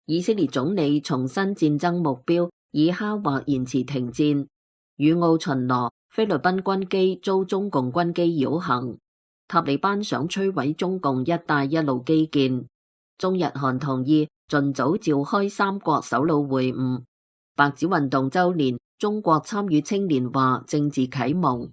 以色列總理重申戰爭目標，以哈或延遲停戰。與奧巡邏，菲律賓軍機遭中共軍機擾行。塔利班想摧毀中共一帶一路基建。中日韓同意盡早召開三國首腦會晤。白紙運動週年，中國參與青年話政治啟蒙。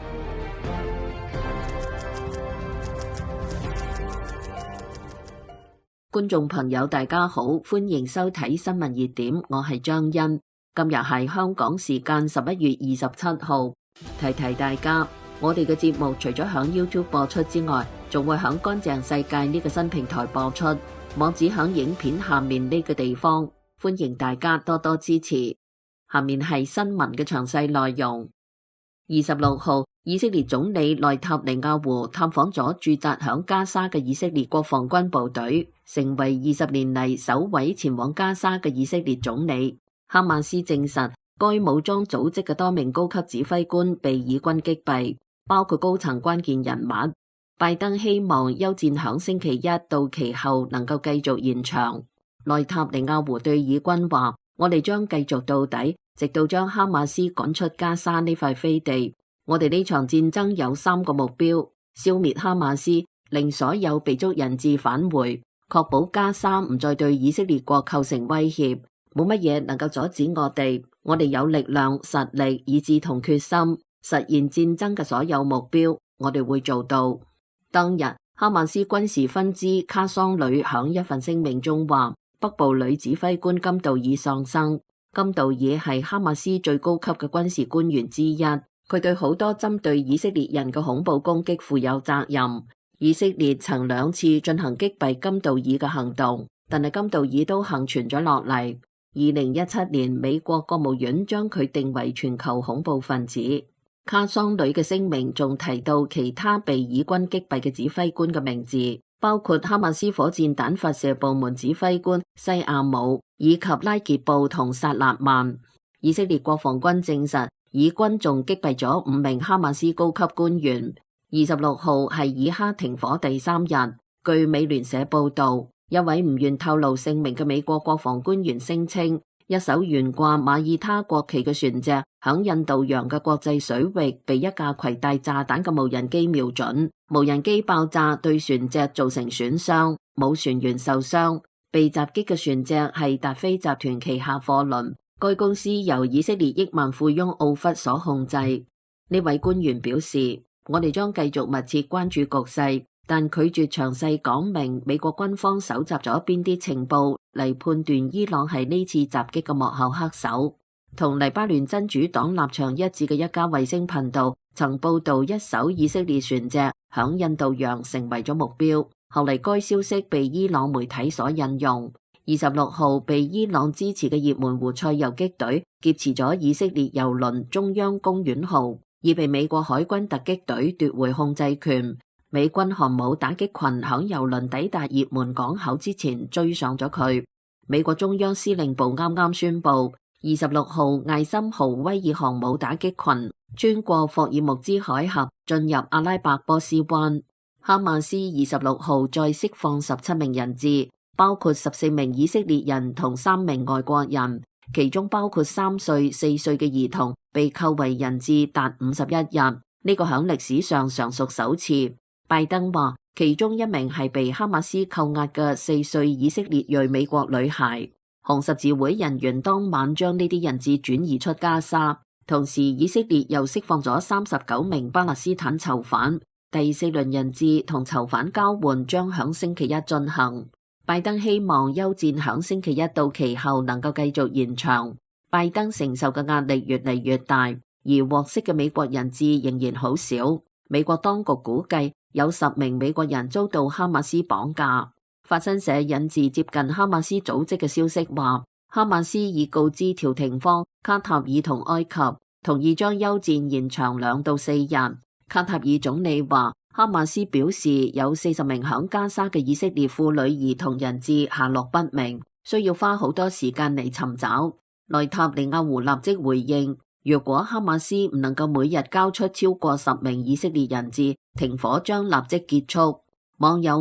觀眾朋友大家好，歡迎收睇新聞熱點，我係張欣。今日係香港時間11月27號，提提大家，我哋嘅節目除咗響 YouTube 播出之外，仲會響乾淨世界呢個新平台播出，網址響影片下面呢個地方，歡迎大家多多支持。下面係新聞嘅詳細內容。26號，以色列總理內塔尼亞胡探訪咗駐紮響加沙嘅以色列國防軍部隊，成為20年嚟首位前往加沙嘅以色列總理。哈馬斯證實，該武裝組織嘅多名高級指揮官被以軍擊斃，包括高層關鍵人物。拜登希望休戰響星期一到期後能夠繼續延長。內塔尼亞胡對以軍話：我哋將繼續到底，直到將哈馬斯趕出加沙呢塊飛地。我哋呢場戰爭有3個目標：消滅哈馬斯，令所有被捉人質返回，確保加沙唔再對以色列國構成威脅。冇乜嘢能夠阻止我哋。我哋有力量、實力、意志同決心，實現戰爭嘅所有目標。我哋會做到。當日，哈馬斯軍事分支卡桑旅響一份聲明中話，北部女指揮官金道爾喪生。金道爾係哈馬斯最高級嘅軍事官員之一，佢對好多針對以色列人嘅恐怖攻擊負有責任。以色列曾2次進行擊斃金道爾嘅行動，但係金道爾都幸存咗落嚟。2017年，美國國務院將佢定為全球恐怖分子。卡桑旅嘅聲明仲提到其他被以軍擊斃嘅指揮官嘅名字，包括哈馬斯火箭彈發射部門指揮官西亞姆，以及拉傑布同薩勒曼。以色列國防軍證實，以軍仲擊斃咗5名哈馬斯高級官員。26號係以哈停火第3日，據美聯社報道，一位唔願透露姓名嘅美國國防官員聲稱，一艘懸掛馬耳他國旗嘅船隻響印度洋嘅國際水域被一架攜帶炸彈嘅無人機瞄準，無人機爆炸對船隻造成損傷，冇船員受傷。被襲擊嘅船隻係達菲集團旗下貨輪，該公司由以色列億萬富翁奧弗所控制。呢位官員表示，我哋將繼續密切關注局勢，但拒絕詳細講明美國軍方搜集咗邊啲情報嚟判斷伊朗係呢次襲擊嘅幕後黑手。同黎巴嫩真主黨立場一致嘅一家衛星頻道曾報道一艘以色列船隻響印度洋成為咗目標，後嚟該消息被伊朗媒體所引用。26號被伊朗支持嘅也門胡塞游擊隊劫持咗以色列郵輪中央公園號，已被美國海軍突擊隊奪回控制權。美軍航母打擊群響郵輪抵達也門港口之前追上咗佢。美國中央司令部啱啱宣布，26號艾森豪威爾航母打擊群穿過霍爾木茲海峽進入阿拉伯波斯灣。哈馬斯26號再釋放17名人質，包括14名以色列人同3名外國人，其中包括3歲、4歲嘅兒童，被扣為人質達51日。呢個響歷史上尚屬首次。拜登話，其中1名係被哈馬斯扣押嘅4歲以色列裔美國女孩。紅十字會人員當晚將呢啲人質轉移出加沙，同時以色列又釋放咗39名巴勒斯坦囚犯。第4輪人質同囚犯交換將響星期一進行。拜登希望休戰響星期一到期後能夠繼續延長。拜登承受嘅壓力越嚟越大，而獲釋嘅美國人質仍然好少。美國當局估計有10名美國人遭到哈馬斯綁架。法新社引自接近哈馬斯組織嘅消息話，哈馬斯已告知調停方卡塔爾同埃及，同意將休戰延長2到4日。卡塔爾總理話，哈馬斯表示有40名響加沙嘅以色列婦女兒童人質下落不明，需要花好多時間嚟尋找。內塔尼亞胡立即回應，若果哈馬斯唔能夠每日交出超過10名以色列人質，停火將立即結束。網友話，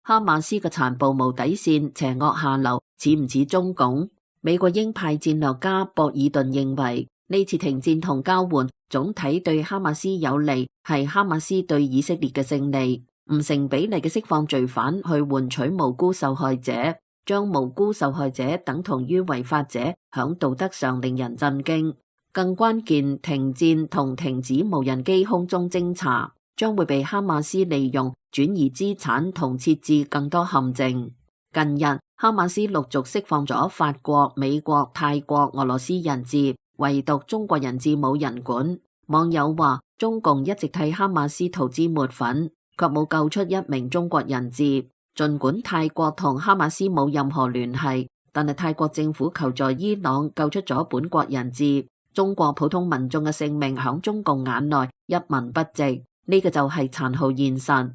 哈馬斯嘅殘暴無底線、邪惡下流，似唔似中共？美國鷹派戰略家博爾頓認為，呢次停戰同交換總體對哈馬斯有利，係哈馬斯對以色列嘅勝利，唔成比例嘅釋放罪犯去換取無辜受害者，將無辜受害者等同於違法者，響道德上令人震驚。更關鍵，停戰同停止無人機空中偵察將會被哈馬斯利用轉移資產同設置更多陷阱。近日，哈馬斯陸續釋放咗法國、美國、泰國、俄羅斯人質，唯獨中國人質冇人管。網友話，中共一直替哈馬斯塗脂抹粉，卻冇救出一名中國人質。儘管泰國同哈馬斯冇任何聯繫，但係泰國政府求助伊朗救出咗本國人質。中國普通民眾嘅性命響中共眼內一文不值，呢個就係殘酷現實。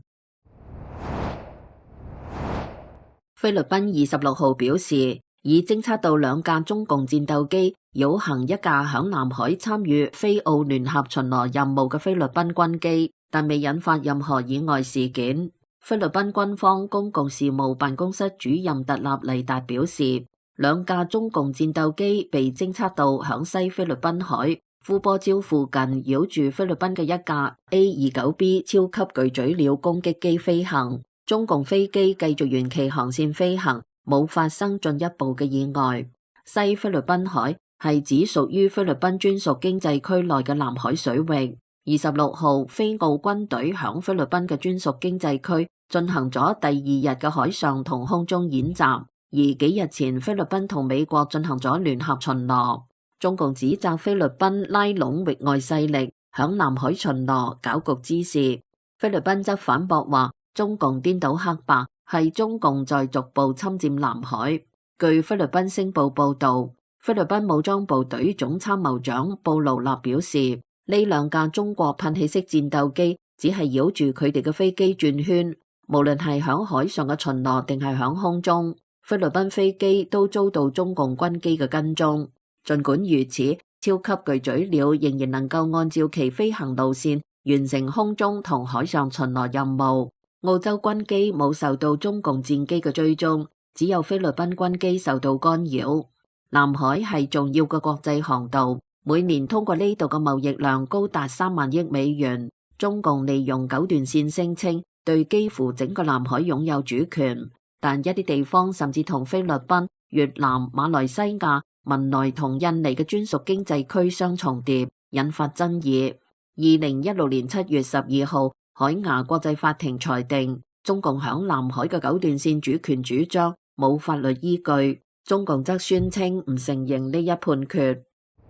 菲律賓26號表示，已偵測到2架中共戰鬥機繞行一架響南海參與菲澳聯合巡邏任務嘅菲律賓軍機，但未引發任何意外事件。菲律賓軍方公共事務辦公室主任特納利達表示，2架中共戰鬥機被偵測到響西菲律賓海呼波礁附近繞住菲律賓嘅一架 A-29B 超級巨嘴鳥攻擊機飛行。中共飛機繼續沿其航線飛行，冇發生進一步嘅意外。西菲律賓海係指屬於菲律賓專屬經濟區內嘅南海水域。26號，菲澳軍隊響菲律賓嘅專屬經濟區進行咗第2日嘅海上同空中演習，而幾日前菲律賓同美國進行咗聯合巡邏。中共指責菲律賓拉攏域外勢力響南海巡邏搞局之事，菲律賓則反駁話，中共顛倒黑白，係中共在逐步侵佔南海。據菲律賓星報報道，菲律賓武裝部隊總參謀長布勞納表示，呢2架中國噴氣式戰鬥機只係繞住佢哋嘅飛機轉圈，無論係響海上嘅巡邏定係響空中，菲律賓飛機都遭到中共軍機嘅跟蹤。儘管如此，超級巨嘴鳥仍然能夠按照其飛行路線完成空中同海上巡邏任務。澳洲軍機冇受到中共戰機嘅追蹤，只有菲律賓軍機受到干擾。南海係重要嘅國際航道，每年通過呢度嘅貿易量高達3萬億美元。中共利用9段線聲稱對幾乎整個南海擁有主權，但一啲地方甚至同菲律賓、越南、馬來西亞、文萊同印尼嘅專屬經濟區相重疊，引發爭議。2016年7月12號，海牙國際法庭裁定，中共響南海嘅9段線主權主張冇法律依據，中共則宣稱唔承認呢一判決。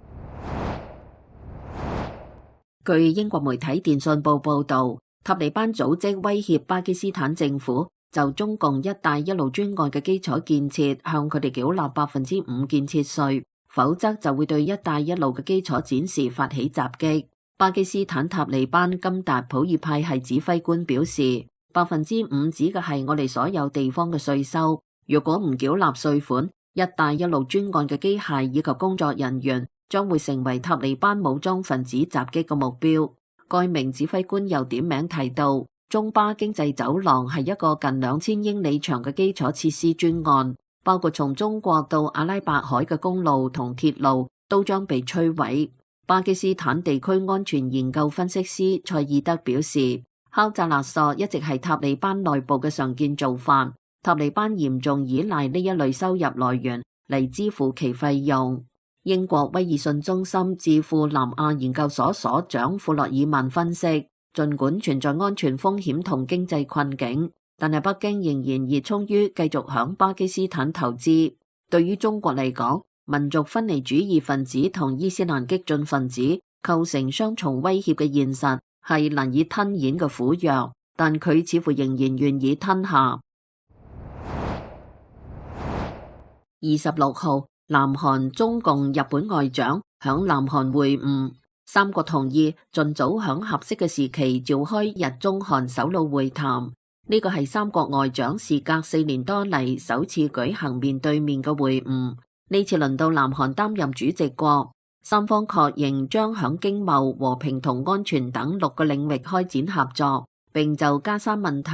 據英國媒體電訊報報道，塔利班組織威脅巴基斯坦政府就中共一帶一路專案嘅基礎建設向佢哋繳納5%建設稅，否則就會對一帶一路嘅基礎展示發起襲擊。巴基斯坦塔利班金達普爾派系指揮官表示，5%指嘅係我哋所有地方嘅稅收。如果唔繳納稅款，一帶一路專案嘅機械以及工作人員將會成為塔利班武裝分子襲擊嘅目標。該名指揮官又點名提到，中巴經濟走廊係一個近2000英里長嘅基礎設施專案，包括從中國到阿拉伯海嘅公路同鐵路都將被摧毀。巴基斯坦地區安全研究分析師蔡爾德表示，敲詐勒索一直係塔利班內部嘅常見做法，塔利班嚴重依賴呢一類收入來源嚟支付其費用。英國威爾遜中心智庫南亞研究所所長庫洛爾曼分析，儘管存在安全風險同經濟困境，但係北京仍然熱衷於繼續響巴基斯坦投資。對於中國嚟講，民族分離主義分子同伊斯蘭激進分子構成雙重威脅嘅現實係難以吞咽嘅苦藥，但佢似乎仍然願意吞下。26號，南韓、中共、日本外長響南韓會晤，3國同意盡早響合適嘅時期召開日中韓首腦會談。呢個係3國外長事隔4年多嚟首次舉行面對面嘅會晤。呢次輪到南韓擔任主席國，三方確認將響經貿、和平同安全等6個領域開展合作，並就加沙問題、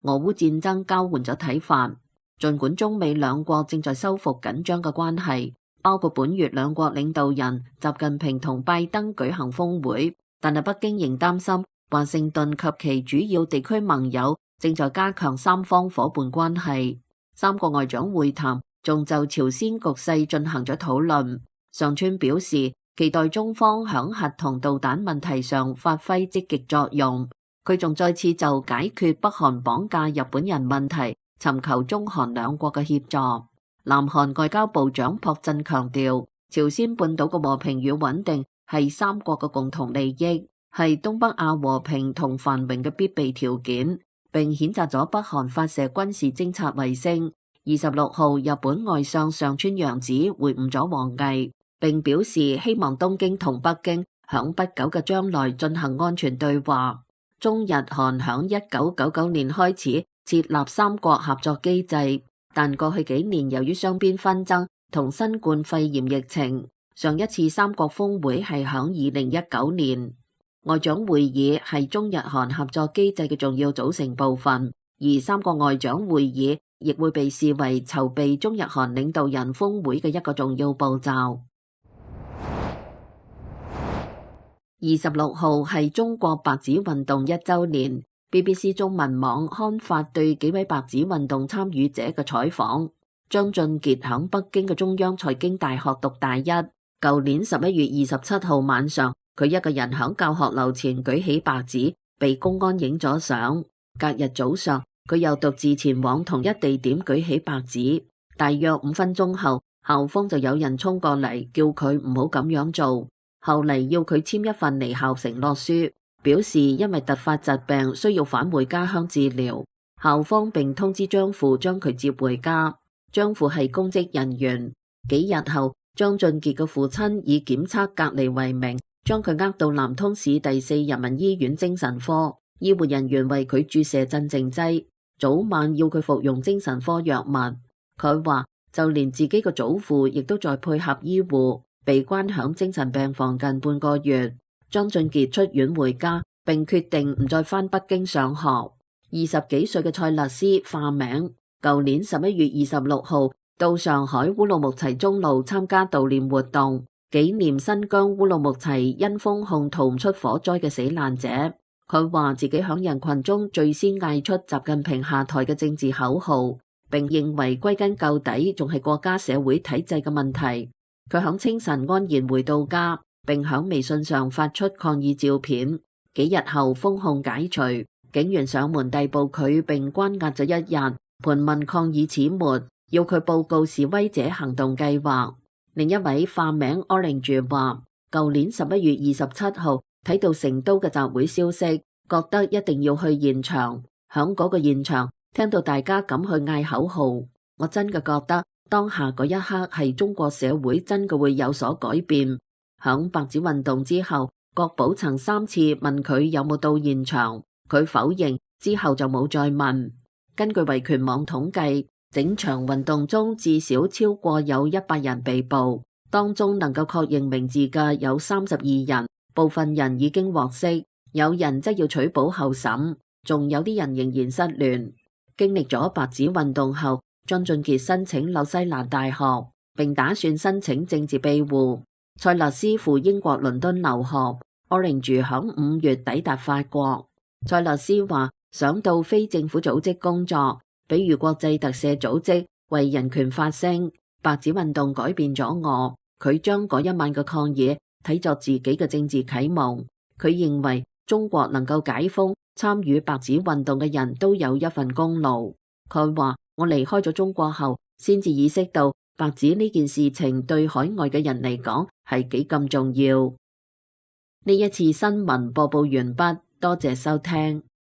俄烏戰爭交換咗睇法。儘管中美兩國正在修復緊張嘅關係，包括本月兩國領導人習近平同拜登舉行峰會，但係北京仍擔心華盛頓及其主要地區盟友正在加強三方夥伴關係。三國外長會談仲就朝鮮局勢進行咗討論。上川表示期待中方響核同導彈問題上發揮積極作用。佢仲再次就解決北韓綁架日本人問題尋求中韓兩國嘅協助。南韓外交部長朴振強調，朝鮮半島嘅和平與穩定係三國嘅共同利益，係東北亞和平同繁榮嘅必備條件，並譴責咗北韓發射軍事偵察衛星。26號，日本外相上川陽子會晤咗王毅，並表示希望東京同北京響不久嘅將來進行安全對話。中日韓響1999年開始設立三國合作機制，但過去幾年由於雙邊紛爭同新冠肺炎疫情，上一次三國峰會係響2019年。外長會議係中日韓合作機制嘅重要組成部分，而三國外長會議亦會被視為籌備中日韓領導人峰會嘅一個重要步驟。26號係中國白紙運動1週年。BBC 中文網刊發對幾位白紙運動參與者嘅採訪。張俊傑響北京嘅中央財經大學讀大一。舊年11月27號晚上，佢一個人響教學樓前舉起白紙，被公安影咗相。隔日早上，佢又獨自前往同一地點舉起白紙。大約5分鐘後，校方就有人衝過嚟叫佢唔好咁樣做。後嚟要佢簽一份離校承諾書，表示因為突發疾病需要返回家鄉治療。校方並通知張父將佢接回家。張父係公職人員。幾日後，張俊傑嘅父親以檢測隔離為名，將佢押到南通市第4人民醫院精神科。醫護人員為佢注射鎮靜劑，早晚要佢服用精神科藥物。佢話就連自己嘅祖父亦都在配合醫護，被關響精神病房近半個月。張俊傑出院回家，並決定唔再返北京上學。20幾歲嘅蔡勒斯化名，舊年11月26號到上海烏魯木齊中路參加悼念活動，紀念新疆烏魯木齊因封控逃唔出火災嘅死難者。佢話自己響人群中最先嗌出習近平下台嘅政治口號，並認為歸根究底仲係國家社會體制嘅問題。佢響清晨安然回到家，並響微信上發出抗議照片。幾日後封控解除，警員上門逮捕佢並關押咗1日，盤問抗議始末，要佢報告示威者行動計劃。另一位化名 Orange 話，舊年11月27號睇到成都嘅集會消息，覺得一定要去現場。響嗰個現場聽到大家敢去嗌口號，我真嘅覺得當下嗰一刻係中國社會真嘅會有所改變。響白紙運動之後，國保曾3次問佢有冇到現場，佢否認，之後就冇再問。根據維權網統計，整場運動中至少超過有100人被捕，當中能夠確認名字嘅有32人，部分人已經獲釋，有人則要取保候審，仲有啲人仍然失聯。經歷咗白紙運動後，張俊傑申請紐西蘭大學，並打算申請政治庇護。蔡勒斯赴英國倫敦留學。Orange 響5月抵達法國。蔡勒斯話想到非政府組織工作，比如國際特赦組織為人權發聲。白紙運動改變咗我，佢將嗰一晚嘅抗議睇作自己嘅政治啟蒙。佢認為中國能夠解封，參與白紙運動嘅人都有一份功勞。佢話我離開咗中國後，先至意識到白紙呢件事情對海外嘅人嚟講係幾咁重要。呢一次新聞播報完畢，多謝收聽。